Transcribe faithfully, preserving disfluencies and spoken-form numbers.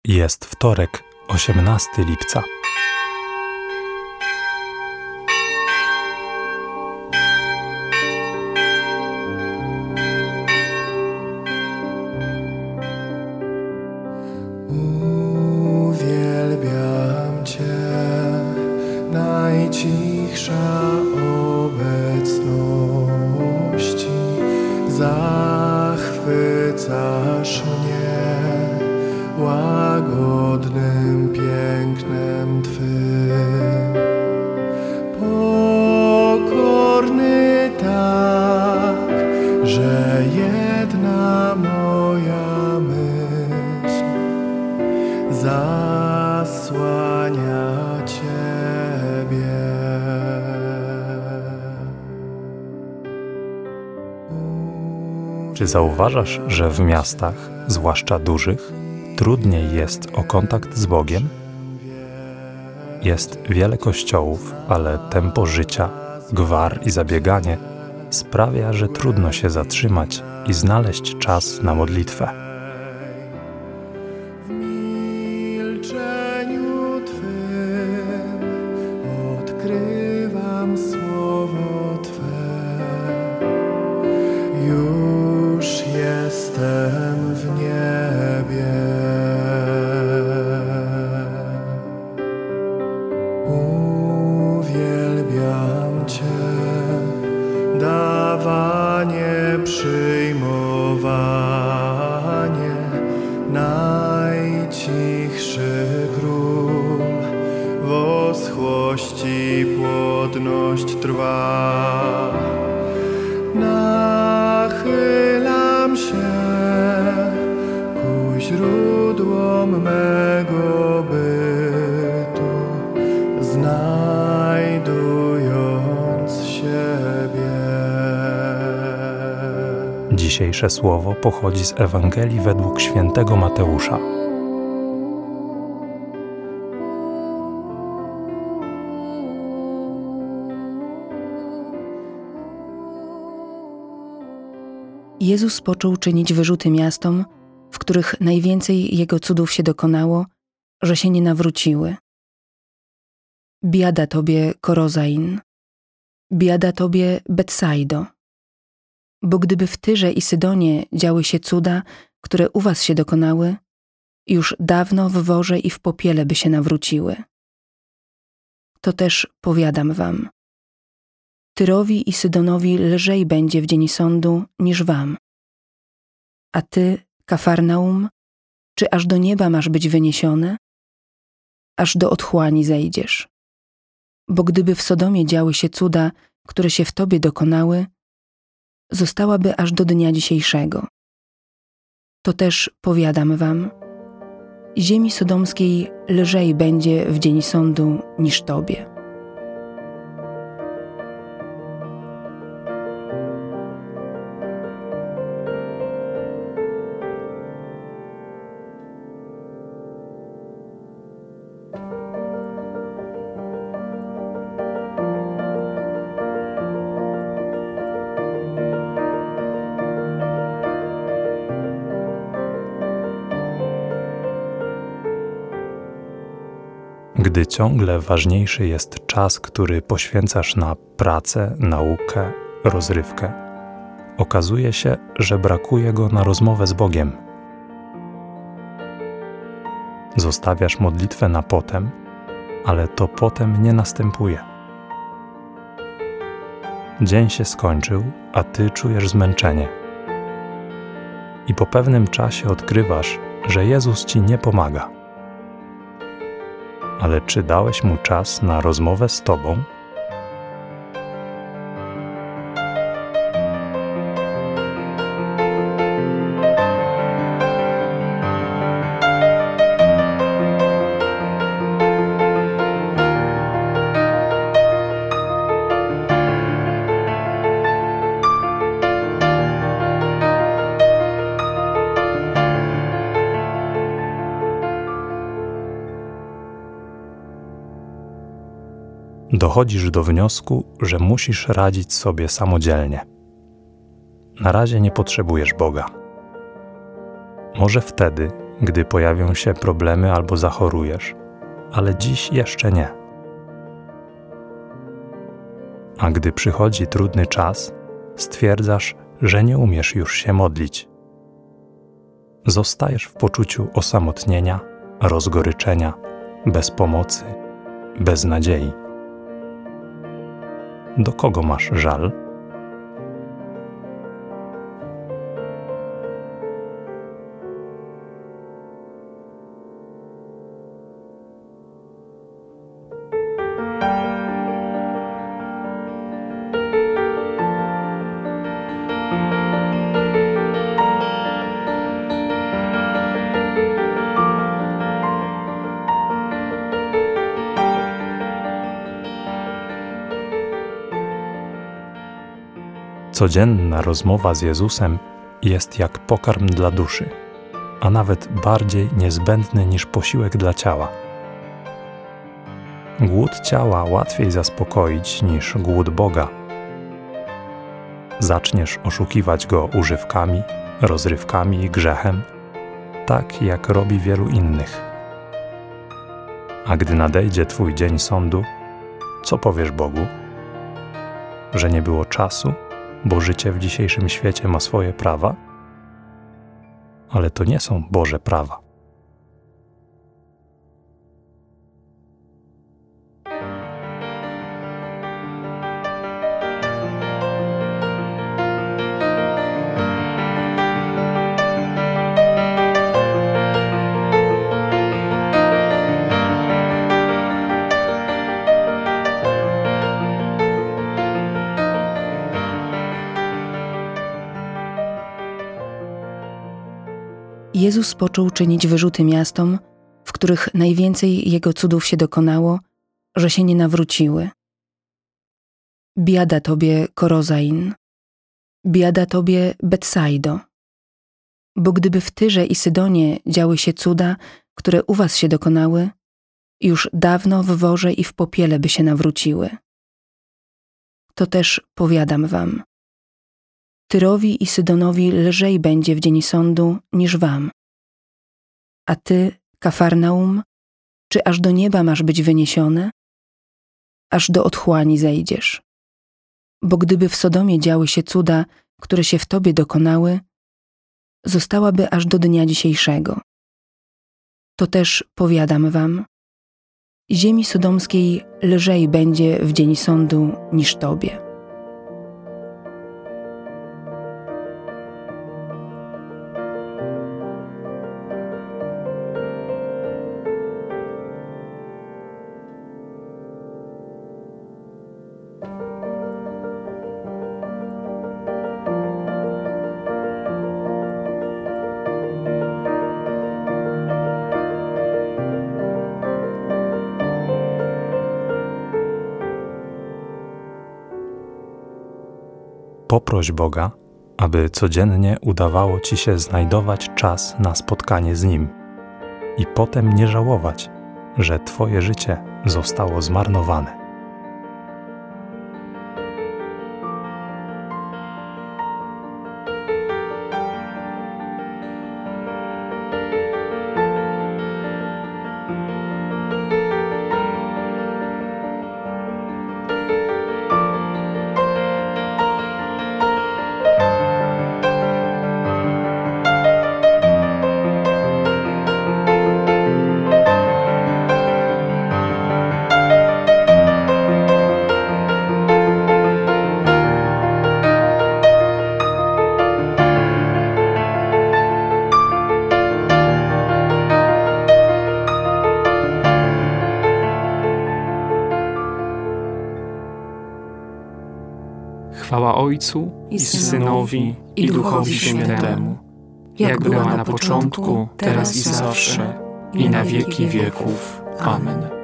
Jest wtorek, osiemnastego lipca. Uwielbiam Cię, najcichsza obecności, zachwycasz mnie łagodnym pięknem Twym. Pokorny tak, że jedna moja myśl zasłania Ciebie. Czy zauważasz, że w miastach, zwłaszcza dużych, trudniej jest o kontakt z Bogiem? Jest wiele kościołów, ale tempo życia, gwar i zabieganie sprawia, że trudno się zatrzymać i znaleźć czas na modlitwę. W milczeniu Twym odkrywam słowo Twe. Już jestem w niebie. Uwielbiam Cię, dawanie, przyjmowanie, najcichszy król, w oschłości płodność trwa. Nachylam się ku źródłom mego bytu, znajdując siebie. Dzisiejsze słowo pochodzi z Ewangelii według świętego Mateusza. Jezus począł czynić wyrzuty miastom, w których najwięcej Jego cudów się dokonało, że się nie nawróciły. Biada Tobie, Korozain! Biada Tobie, Betsaido! Bo gdyby w Tyrze i Sydonie działy się cuda, które u was się dokonały, już dawno w worze i w popiele by się nawróciły. To też powiadam wam. Tyrowi i Sydonowi lżej będzie w dzień sądu niż wam. A ty, Kafarnaum, czy aż do nieba masz być wyniesiony? Aż do otchłani zejdziesz. Bo gdyby w Sodomie działy się cuda, które się w tobie dokonały, zostałaby aż do dnia dzisiejszego. To też powiadam wam, ziemi sodomskiej lżej będzie w dzień sądu niż tobie. Gdy ciągle ważniejszy jest czas, który poświęcasz na pracę, naukę, rozrywkę, okazuje się, że brakuje go na rozmowę z Bogiem. Zostawiasz modlitwę na potem, ale to potem nie następuje. Dzień się skończył, a ty czujesz zmęczenie. I po pewnym czasie odkrywasz, że Jezus ci nie pomaga. Ale czy dałeś mu czas na rozmowę z tobą? Dochodzisz do wniosku, że musisz radzić sobie samodzielnie. Na razie nie potrzebujesz Boga. Może wtedy, gdy pojawią się problemy albo zachorujesz, ale dziś jeszcze nie. A gdy przychodzi trudny czas, stwierdzasz, że nie umiesz już się modlić. Zostajesz w poczuciu osamotnienia, rozgoryczenia, bez pomocy, bez nadziei. Do kogo masz żal? Codzienna rozmowa z Jezusem jest jak pokarm dla duszy, a nawet bardziej niezbędny niż posiłek dla ciała. Głód ciała łatwiej zaspokoić niż głód Boga. Zaczniesz oszukiwać Go używkami, rozrywkami i grzechem, tak jak robi wielu innych. A gdy nadejdzie Twój dzień sądu, co powiesz Bogu? Że nie było czasu? Bo życie w dzisiejszym świecie ma swoje prawa, ale to nie są Boże prawa. Jezus począł czynić wyrzuty miastom, w których najwięcej Jego cudów się dokonało, że się nie nawróciły. Biada Tobie, Korozain! Biada Tobie, Betsaido! Bo gdyby w Tyrze i Sydonie działy się cuda, które u was się dokonały, już dawno w worze i w popiele by się nawróciły. To też powiadam wam, Tyrowi i Sydonowi lżej będzie w dzień sądu niż wam. A ty, Kafarnaum, czy aż do nieba masz być wyniesione? Aż do otchłani zejdziesz. Bo gdyby w Sodomie działy się cuda, które się w tobie dokonały, zostałaby aż do dnia dzisiejszego. To też powiadam wam, ziemi sodomskiej lżej będzie w dzień sądu niż tobie. Poproś Boga, aby codziennie udawało Ci się znajdować czas na spotkanie z Nim i potem nie żałować, że Twoje życie zostało zmarnowane. Chwała Ojcu i Synowi, i Duchowi Świętemu, jak była na początku, teraz i zawsze, i na wieki wieków. Amen.